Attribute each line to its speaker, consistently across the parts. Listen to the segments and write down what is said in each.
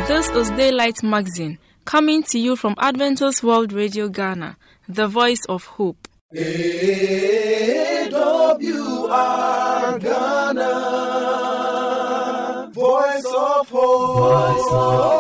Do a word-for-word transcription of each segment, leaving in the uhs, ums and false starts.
Speaker 1: This is Daylight Magazine, coming to you from Adventist World Radio Ghana, the voice of hope.
Speaker 2: A W R Ghana, voice of hope. Voice of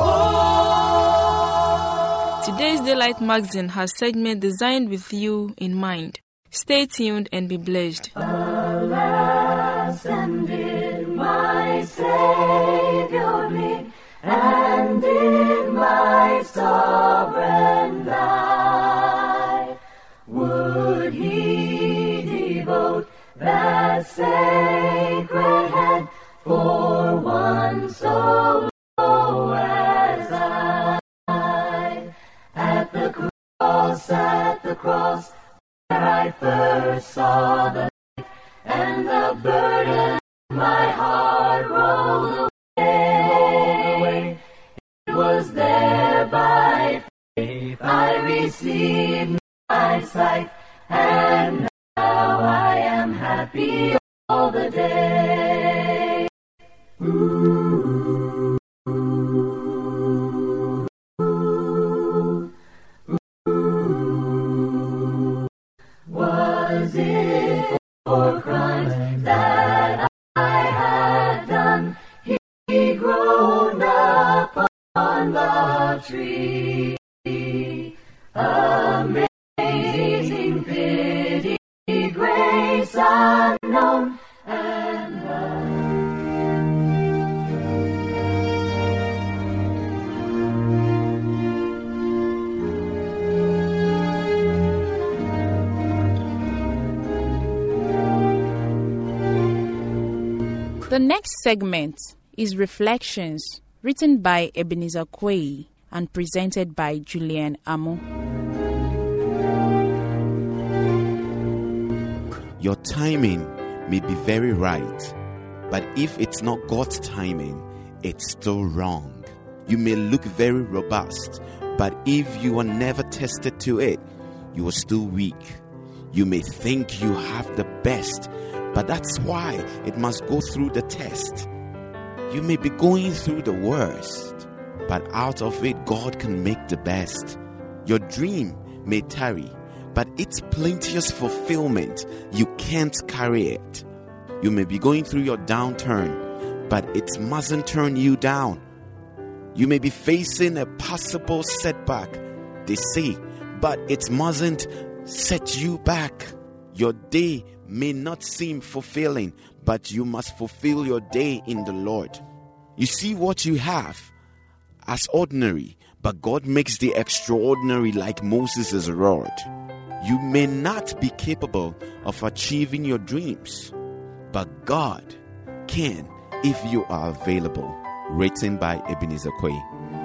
Speaker 2: hope.
Speaker 1: Today's Daylight Magazine has segment designed with you in mind. Stay tuned and be blessed.
Speaker 3: Alas, and did my Savior bleed, and did my sovereign die? Would he devote that sacred head for one so low as I? At the cross, at the cross, where I first saw the light, and the burden my heart rolled away. It was there by faith I received my sight, and now I am happy all the day. Ooh, ooh, ooh, ooh. Was it for crimes that I had done? He groaned upon the tree. Amazing pity, grace unknown, and
Speaker 4: The next segment is Reflections, written by Ebenezer Quay and presented by Julian Amo.
Speaker 5: Your timing may be very right, but if it's not God's timing, it's still wrong. You may look very robust, but if you are never tested to it, you are still weak. You may think you have the best, but that's why it must go through the test. You may be going through the worst, but out of it, God can make the best. Your dream may tarry, but its plenteous fulfillment, you can't carry it. You may be going through your downturn, but it mustn't turn you down. You may be facing a possible setback, they say, but it mustn't set you back. Your day may not seem fulfilling, but you must fulfill your day in the Lord. You see what you have as ordinary, but God makes the extraordinary like Moses' rod. You may not be capable of achieving your dreams, but God can if you are available. Written by Ebenezer Quay.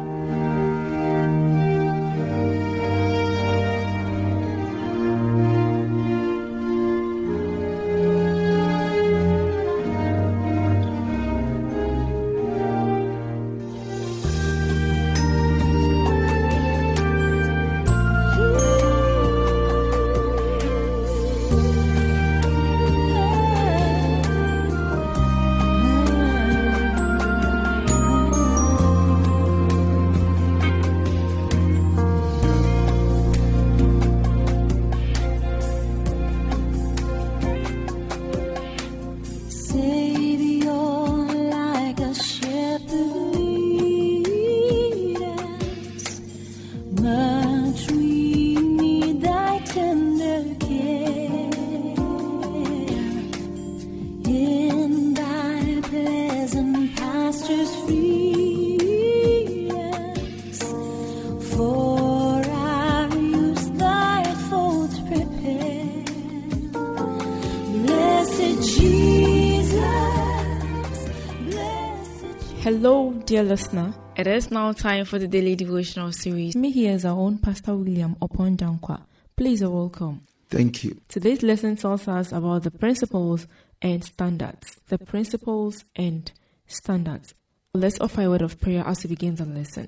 Speaker 1: Hello, dear listener. It is now time for the daily devotional series. Me here is our own Pastor William Opondankwa. Please, you're welcome.
Speaker 2: Thank you.
Speaker 1: Today's lesson tells us about the principles and standards. The principles and standards. Let's offer a word of prayer as we begin the lesson.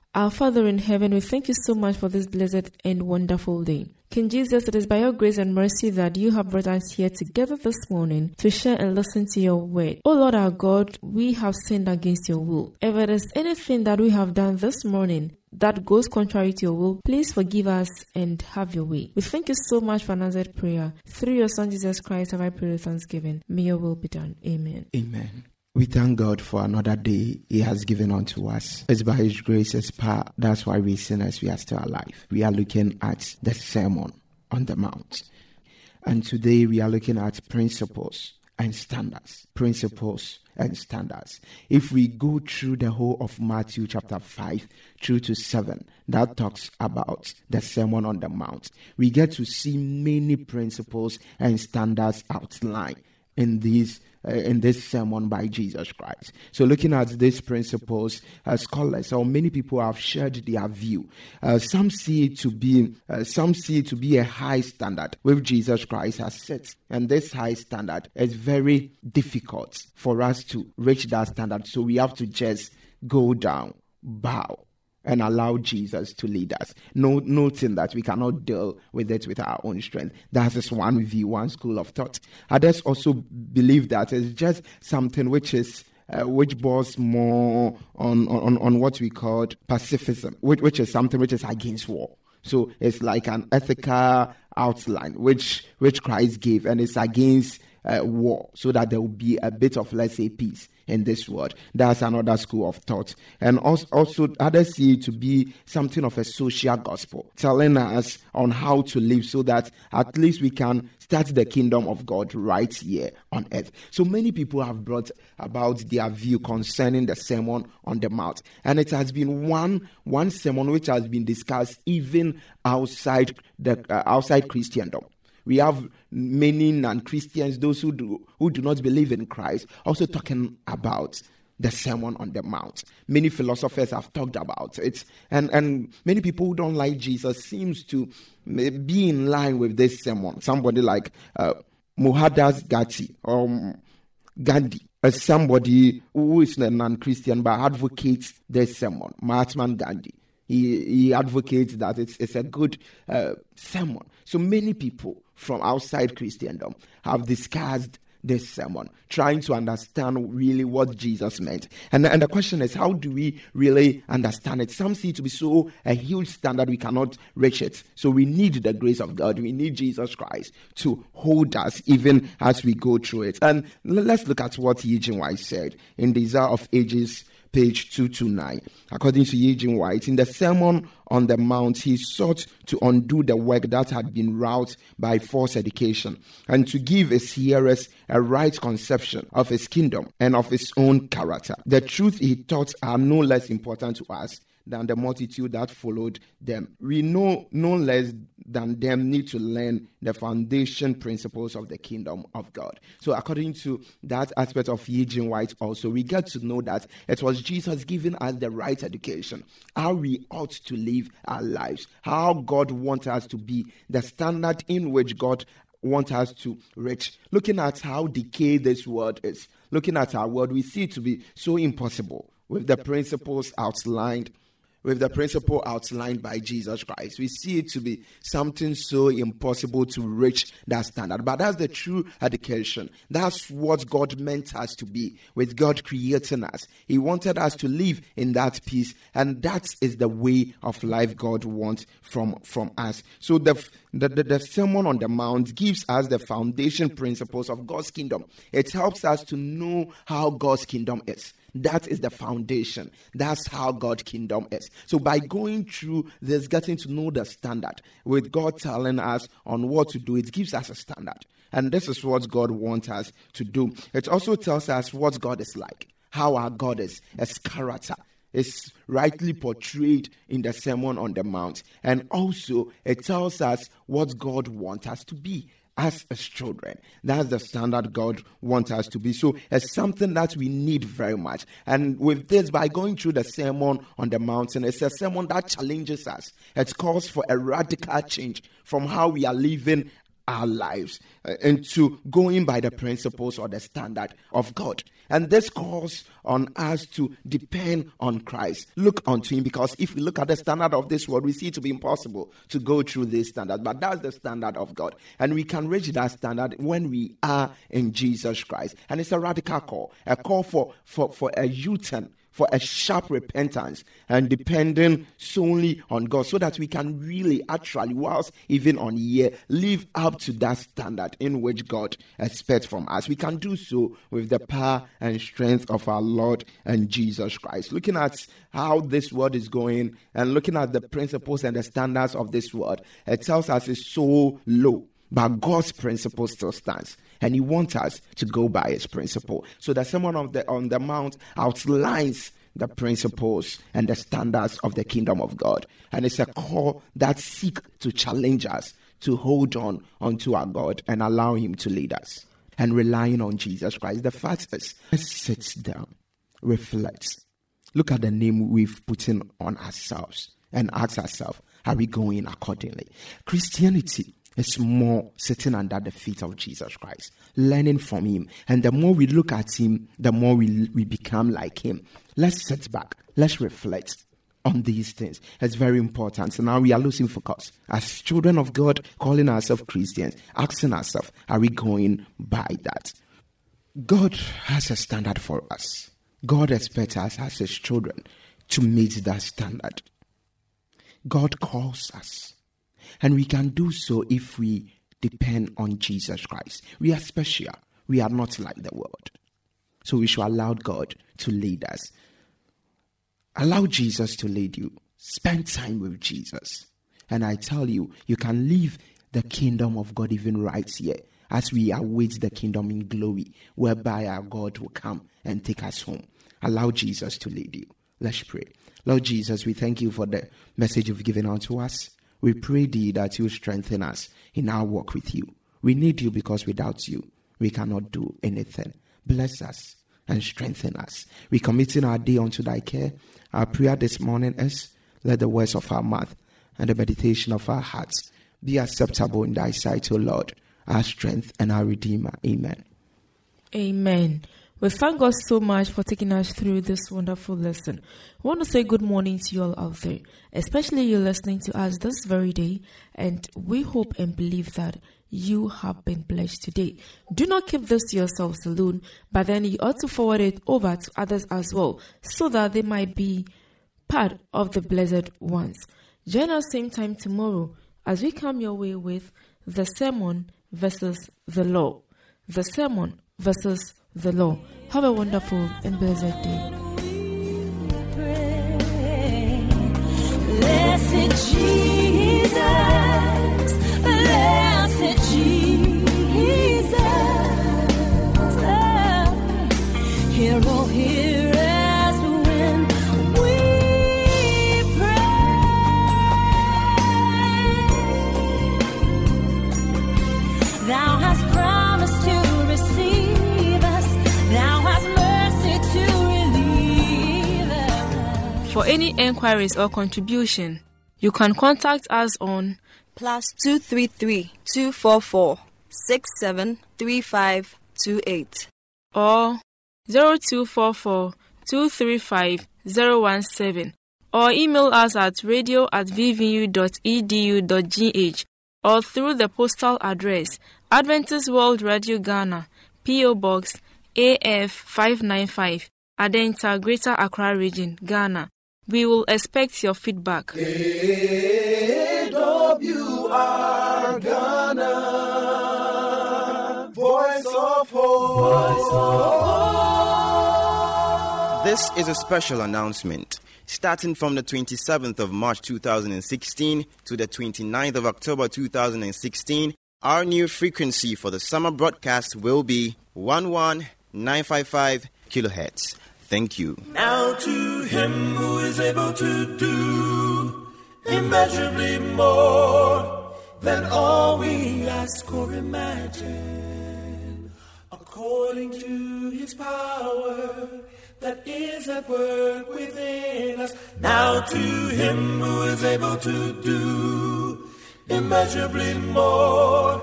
Speaker 1: Our Father in heaven, we thank you so much for this blessed and wonderful day. King Jesus, it is by your grace and mercy that you have brought us here together this morning to share and listen to your word. Oh Lord our God, we have sinned against your will. If there is anything that we have done this morning that goes contrary to your will, please forgive us and have your way. We thank you so much for an answered prayer. Through your Son Jesus Christ have I prayed with thanksgiving. May your will be done. Amen.
Speaker 6: Amen. We thank God for another day He has given unto us. It's by His grace, His power. That's why we sinners, we are still alive. We are looking at the Sermon on the Mount. And today we are looking at principles and standards. Principles and standards. If we go through the whole of Matthew chapter five through to seven, that talks about the Sermon on the Mount, we get to see many principles and standards outlined in these Uh, in this sermon by Jesus Christ. So looking at these principles, uh, scholars or many people have shared their view. Uh, some see it to be uh, some see it to be a high standard which Jesus Christ has set, and this high standard is very difficult for us to reach that standard. So we have to just go down, bow, and allow Jesus to lead us, no, noting that we cannot deal with it with our own strength. That is one view, one school of thought. Others also believe that it's just something which is uh, which boils more on, on, on what we call pacifism, which, which is something which is against war. So it's like an ethical outline which which Christ gave, and it's against uh, war, so that there will be a bit of, let's say, peace in this world. That's another school of thought. And also, also others see it to be something of a social gospel, telling us on how to live so that at least we can start the kingdom of God right here on earth. So many people have brought about their view concerning the Sermon on the Mount. And it has been one, one sermon which has been discussed even outside the uh, outside Christendom. We have many non-Christians, those who do who do not believe in Christ, also talking about the Sermon on the Mount. Many philosophers have talked about it, and, and many people who don't like Jesus seems to be in line with this sermon. Somebody like uh, Mohandas Gandhi or um, Gandhi, as somebody who is a non-Christian but advocates this sermon. Mahatma Gandhi. He, he advocates that it's, it's a good uh, sermon. So many people from outside Christendom have discussed this sermon, trying to understand really what Jesus meant. And, and the question is, how do we really understand it? Some see it to be so a huge standard we cannot reach it. So we need the grace of God. We need Jesus Christ to hold us even as we go through it. And let's look at what Eugene White said in Desire of Ages, page two twenty-nine. According to Eugene White, in the Sermon on the Mount, he sought to undo the work that had been wrought by false education and to give his hearers a right conception of his kingdom and of his own character. The truth he taught are no less important to us than the multitude that followed them. We know no less than them need to learn the foundation principles of the kingdom of God. So according to that aspect of Eugene White also, we get to know that it was Jesus giving us the right education, how we ought to live our lives, how God wants us to be, the standard in which God wants us to reach. Looking at how decayed this world is, looking at our world, we see it to be so impossible with the principles outlined With the principle outlined by Jesus Christ. We see it to be something so impossible to reach that standard. But that's the true education. That's what God meant us to be, with God creating us. He wanted us to live in that peace, and that is the way of life God wants from, from us. So the, the, the, the Sermon on the Mount gives us the foundation principles of God's kingdom. It helps us to know how God's kingdom is. That is the foundation. That's how God's kingdom is. So by going through this, getting to know the standard, with God telling us on what to do, it gives us a standard. And this is what God wants us to do. It also tells us what God is like, how our God is, His character is rightly portrayed in the Sermon on the Mount. And also, it tells us what God wants us to be as His children. That's the standard God wants us to be. So it's something that we need very much. And with this, by going through the Sermon on the Mountain, it's a sermon that challenges us. It calls for a radical change from how we are living our lives uh, into going by the principles or the standard of God. And this calls on us to depend on Christ. Look unto him, because if we look at the standard of this world, we see it to be impossible to go through this standard. But that's the standard of God. And we can reach that standard when we are in Jesus Christ. And it's a radical call, a call for, for, for a U-turn, for a sharp repentance and depending solely on God, so that we can really actually, whilst even on here, live up to that standard in which God expects from us. We can do so with the power and strength of our Lord and Jesus Christ. Looking at how this world is going and looking at the principles and the standards of this world, it tells us it's so low. But God's principle still stands, and he wants us to go by his principle. So the Sermon on the, on the Mount outlines the principles and the standards of the kingdom of God. And it's a call that seeks to challenge us to hold on unto our God and allow him to lead us. And relying on Jesus Christ. The fact is, let's sit down, reflect, look at the name we've put in on ourselves and ask ourselves, are we going accordingly? Christianity is more sitting under the feet of Jesus Christ, learning from him. And the more we look at him, the more we, we become like him. Let's sit back. Let's reflect on these things. It's very important. So now we are losing focus. As children of God, calling ourselves Christians, asking ourselves, are we going by that? God has a standard for us. God expects us as his children to meet that standard. God calls us. And we can do so if we depend on Jesus Christ. We are special. We are not like the world. So we should allow God to lead us. Allow Jesus to lead you. Spend time with Jesus. And I tell you, you can live the kingdom of God even right here as we await the kingdom in glory, whereby our God will come and take us home. Allow Jesus to lead you. Let's pray. Lord Jesus, we thank you for the message you've given unto us. We pray thee that you strengthen us in our walk with you. We need you, because without you, we cannot do anything. Bless us and strengthen us. We committing our day unto thy care. Our prayer this morning is, let the words of our mouth and the meditation of our hearts be acceptable in thy sight, O Lord, our strength and our Redeemer. Amen.
Speaker 1: Amen. We thank God so much for taking us through this wonderful lesson. I want to say good morning to you all out there, especially you listening to us this very day, and we hope and believe that you have been blessed today. Do not keep this to yourselves alone, but then you ought to forward it over to others as well, so that they might be part of the blessed ones. Join us same time tomorrow as we come your way with the sermon versus the law. The sermon versus the law. Have a wonderful and blessed day.
Speaker 3: Blessed Jesus, blessed Jesus, hear, oh, hear us when we pray. Thou hast promised to receive us, thou hast mercy to relieve us.
Speaker 1: For any enquiries or contribution, you can contact us on
Speaker 7: plus two three three two four four six seven three five two eight
Speaker 1: or zero two four four two three five zero one seven, or email us at radio at v v u dot e d u dot g h, or through the postal address Adventist World Radio Ghana, P O Box A F five ninety-five, Adenta, Greater Accra Region, Ghana. We will expect your feedback.
Speaker 2: A W R Ghana, Voice of Hope. Voice of Hope.
Speaker 5: This is a special announcement. Starting from the twenty-seventh of March two thousand sixteen to the twenty-ninth of October two thousand sixteen, our new frequency for the summer broadcast will be one one nine five five kilohertz. Thank you.
Speaker 2: Now to him who is able to do immeasurably more than all we ask or imagine, according to his power that is at work within us. Now to him who is able to do immeasurably more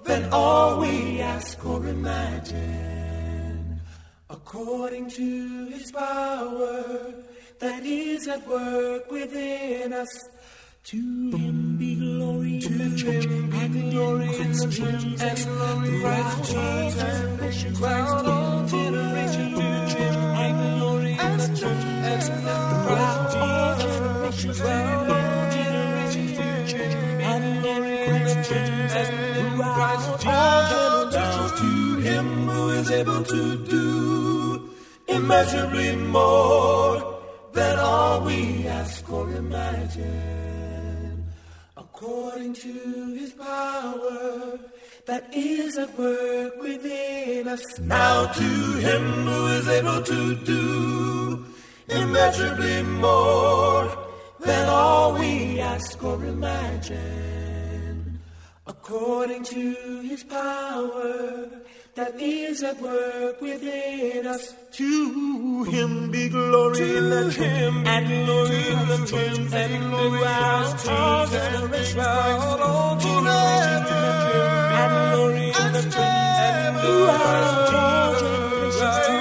Speaker 2: than all we ask or imagine. According to his power that is at work within us, to him be glory to in the church, and glory in the church, and throughout generations, throughout all generations, to him and glory in the church, and throughout all generations, throughout all generations, to him and glory in the church, and throughout all generations, to him who is able to do immeasurably more than all we ask or imagine, according to his power that is at work within us. Now to him who is able to do immeasurably more than all we ask or imagine, according to his power that is at work within us. To him be glory in the him and glory in the church and glory out all generations, all generations, and glory in the church and throughout all generations,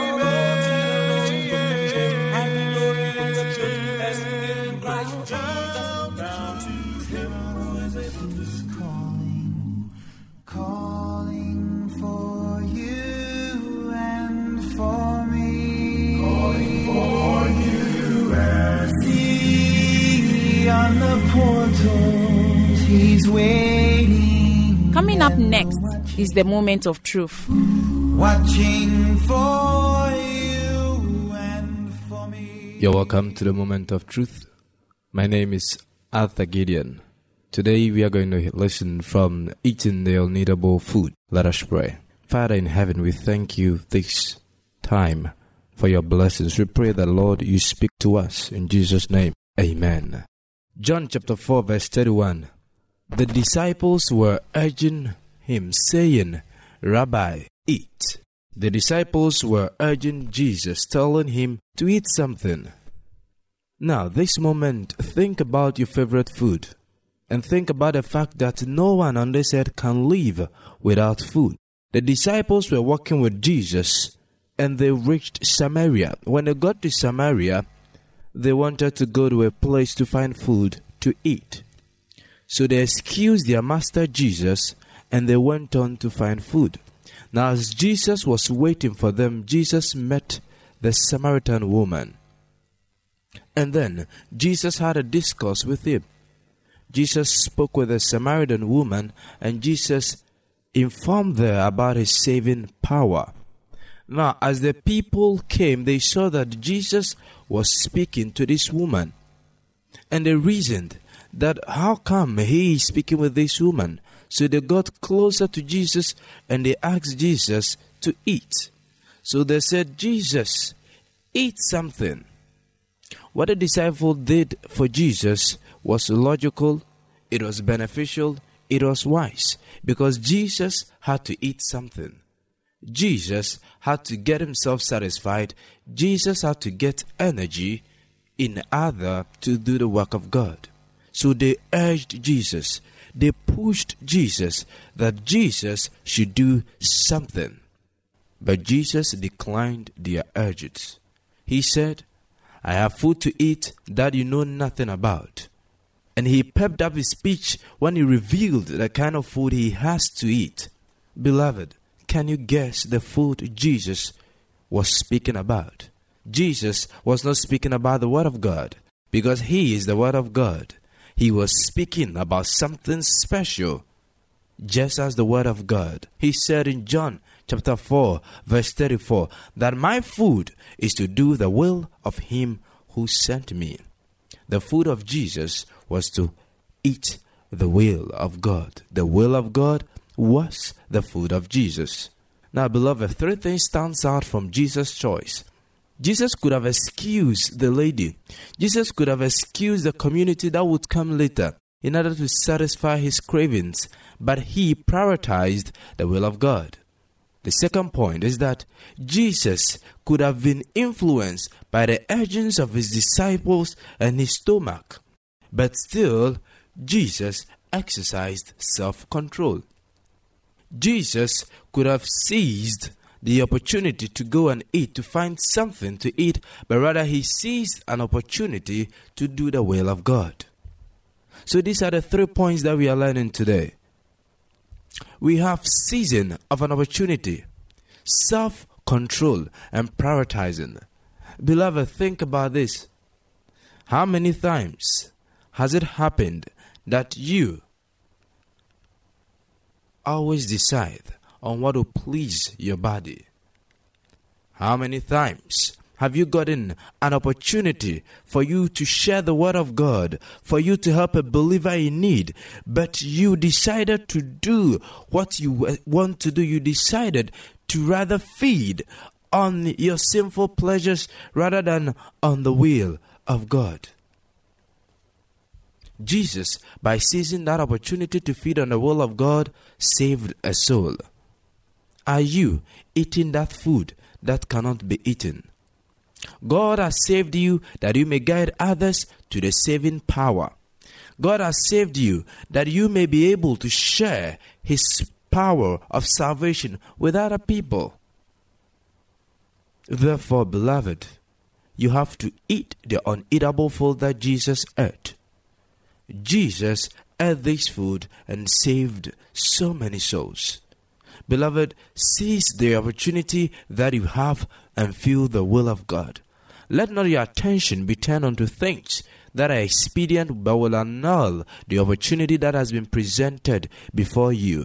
Speaker 2: and glory in the church and in Christ Jesus. Now to him who is able to calling, calling for you and for me, calling for you and see on the portals he's waiting.
Speaker 4: Coming up next is the moment of truth.
Speaker 2: Watching for you and for me.
Speaker 8: You're welcome to the moment of truth. My name is Arthur Gideon. Today we are going to listen from Eating the Unneedable Food. Let us pray. Father in heaven, we thank you this time for your blessings. We pray that, Lord, you speak to us. In Jesus' name, amen. John chapter four, verse thirty-one. The disciples were urging him, saying, Rabbi, eat. The disciples were urging Jesus, telling him to eat something. Now, this moment, think about your favorite food. And think about the fact that no one on this earth can live without food. The disciples were walking with Jesus and they reached Samaria. When they got to Samaria, they wanted to go to a place to find food to eat. So they excused their master Jesus and they went on to find food. Now as Jesus was waiting for them, Jesus met the Samaritan woman. And then Jesus had a discourse with him. Jesus spoke with the Samaritan woman and Jesus informed her about his saving power. Now, as the people came, they saw that Jesus was speaking to this woman. And they reasoned that how come he is speaking with this woman? So they got closer to Jesus and they asked Jesus to eat. So they said, Jesus, eat something. What the disciple did for Jesus was logical, it was beneficial, it was wise, because Jesus had to eat something. Jesus had to get himself satisfied. Jesus had to get energy in order to do the work of God. So they urged Jesus, they pushed Jesus that Jesus should do something. But Jesus declined their urges. He said, I have food to eat that you know nothing about. And he pepped up his speech when he revealed the kind of food he has to eat. Beloved, can you guess the food Jesus was speaking about? Jesus was not speaking about the Word of God, because he is the Word of God. He was speaking about something special, just as the Word of God. He said in John chapter four, verse thirty-four, that my food is to do the will of him who sent me. The food of Jesus was to eat the will of God. The will of God was the food of Jesus. Now, beloved, three things stands out from Jesus' choice. Jesus could have excused the lady. Jesus could have excused the community that would come later in order to satisfy his cravings, but he prioritized the will of God. The second point is that Jesus could have been influenced by the urgings of his disciples and his stomach, but still, Jesus exercised self-control. Jesus could have seized the opportunity to go and eat, to find something to eat, but rather he seized an opportunity to do the will of God. So these are the three points that we are learning today. We have seizing of an opportunity, self-control, and prioritizing. Beloved, think about this. How many times has it happened that you always decide on what will please your body? How many times have you gotten an opportunity for you to share the word of God, for you to help a believer in need, but you decided to do what you want to do? You decided to rather feed on your sinful pleasures rather than on the will of God. Jesus, by seizing that opportunity to feed on the will of God, saved a soul. Are you eating that food that cannot be eaten? God has saved you that you may guide others to the saving power. God has saved you that you may be able to share His power of salvation with other people. Therefore, beloved, you have to eat the uneatable food that Jesus ate. Jesus ate this food and saved so many souls. Beloved, seize the opportunity that you have and feel the will of God. Let not your attention be turned onto things that are expedient but will annul the opportunity that has been presented before you.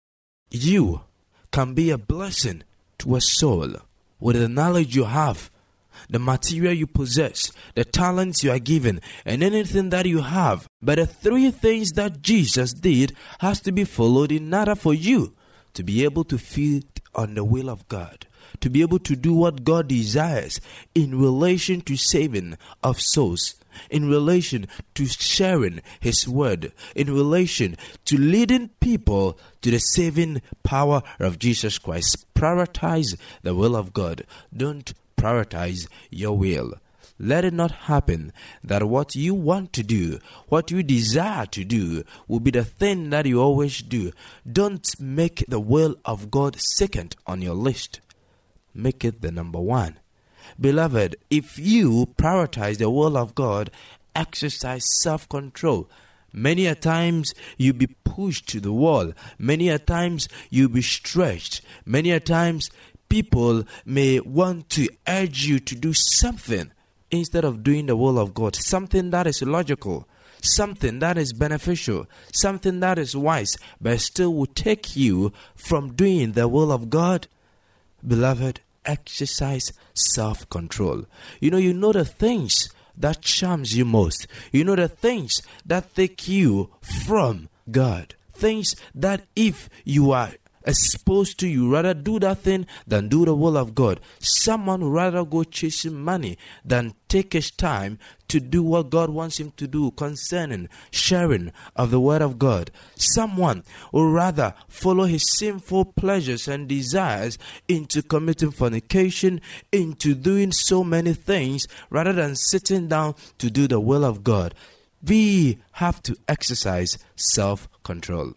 Speaker 8: You can be a blessing to a soul with the knowledge you have, the material you possess, the talents you are given, and anything that you have. But the three things that Jesus did has to be followed in order for you to be able to feed on the will of God, to be able to do what God desires in relation to saving of souls, in relation to sharing His word, in relation to leading people to the saving power of Jesus Christ. Prioritize the will of God. Don't prioritize your will. Let it not happen that what you want to do, what you desire to do, will be the thing that you always do. Don't make the will of God second on your list. Make it the number one. Beloved, if you prioritize the will of God, exercise self-control. Many a times you'll be pushed to the wall. Many a times you'll be stretched. Many a times people may want to urge you to do something instead of doing the will of God. Something that is logical, something that is beneficial, something that is wise, but still will take you from doing the will of God. Beloved, exercise self-control. You know, you know the things that charms you most. You know the things that take you from God. Things that if you are exposed to, you rather do that thing than do the will of God. Someone would rather go chasing money than take his time to do what God wants him to do concerning sharing of the word of God. Someone would rather follow his sinful pleasures and desires into committing fornication, into doing so many things, rather than sitting down to do the will of God. We have to exercise self-control.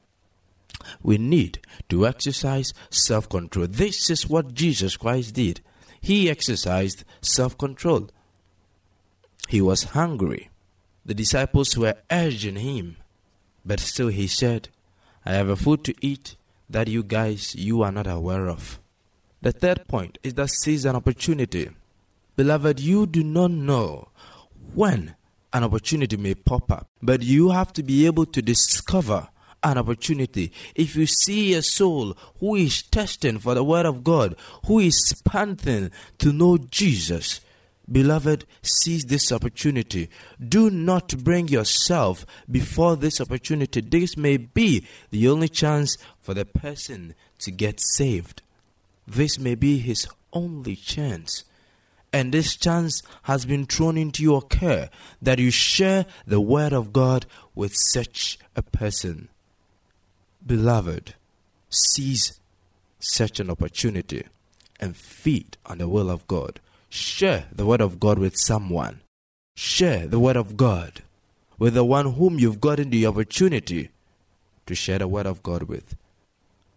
Speaker 8: We need to exercise self-control. This is what Jesus Christ did. He exercised self-control. He was hungry. The disciples were urging him, but still he said, I have a food to eat that you guys, you are not aware of. The third point is that seize an opportunity. Beloved, you do not know when an opportunity may pop up, but you have to be able to discover an opportunity. If you see a soul who is testing for the word of God, who is panting to know Jesus, beloved, seize this opportunity. Do not bring yourself before this opportunity. This may be the only chance for the person to get saved. This may be his only chance. And this chance has been thrown into your care, that you share the word of God with such a person. Beloved, seize such an opportunity and feed on the will of God. Share the word of God with someone. Share the word of God with the one whom you've gotten the opportunity to share the word of God with.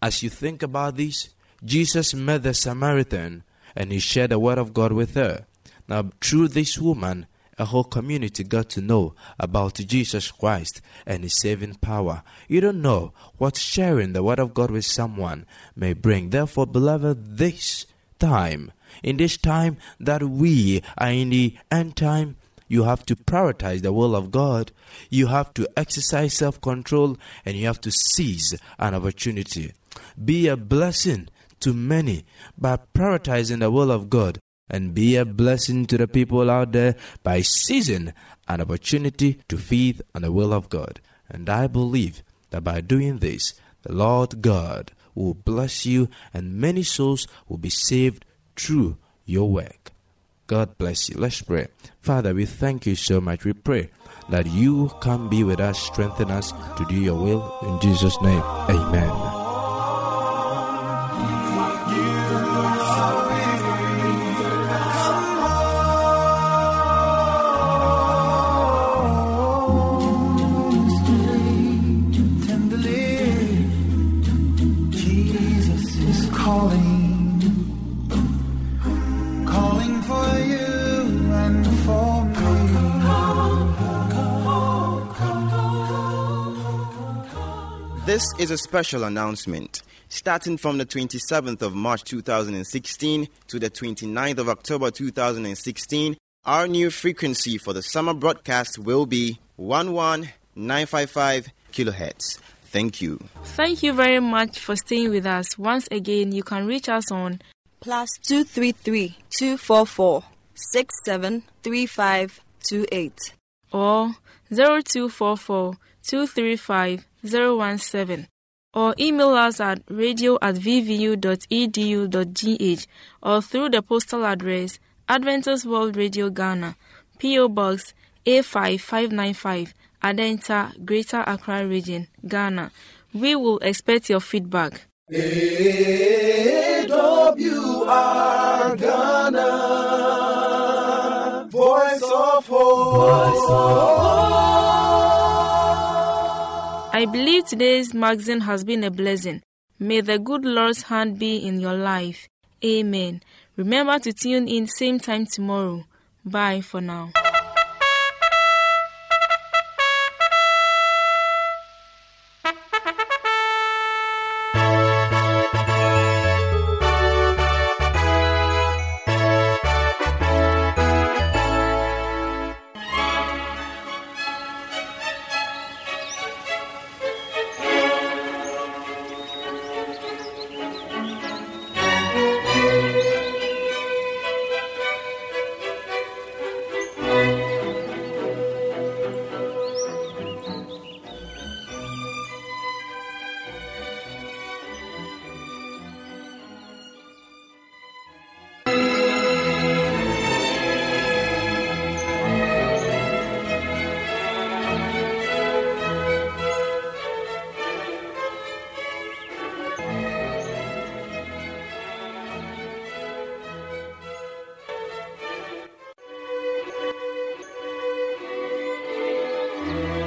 Speaker 8: As you think about this, Jesus met the Samaritan and he shared the word of God with her. Now, through this woman, a whole community got to know about Jesus Christ and His saving power. You don't know what sharing the word of God with someone may bring. Therefore, beloved, this time, in this time that we are in the end time, you have to prioritize the will of God. You have to exercise self-control, and you have to seize an opportunity. Be a blessing to many by prioritizing the will of God, and be a blessing to the people out there by seizing an opportunity to feed on the will of God. And I believe that by doing this, the Lord God will bless you, and many souls will be saved through your work. God bless you. Let's pray. Father, we thank you so much. We pray that you can be with us, strengthen us to do your will. In Jesus' name, amen.
Speaker 9: This is a special announcement. Starting from the twenty-seventh of March two thousand sixteen to the twenty-ninth of October two thousand sixteen, our new frequency for the summer broadcast will be one one nine five five kilohertz. Thank you.
Speaker 1: Thank you very much for staying with us. Once again, you can reach us on
Speaker 7: plus two three three two four four six seven three five two eight
Speaker 1: or zero two four four two three five zero one seven, or email us at radio at v v u dot e d u dot g h, or through the postal address Adventist World Radio Ghana, P O Box A five five nine five, Adenta, Greater Accra Region, Ghana. We will expect your feedback.
Speaker 2: A W R Ghana, Voice of Hope. Voice of Hope.
Speaker 1: I believe today's magazine has been a blessing. May the good Lord's hand be in your life. Amen. Remember to tune in same time tomorrow. Bye for now.
Speaker 2: Thank you.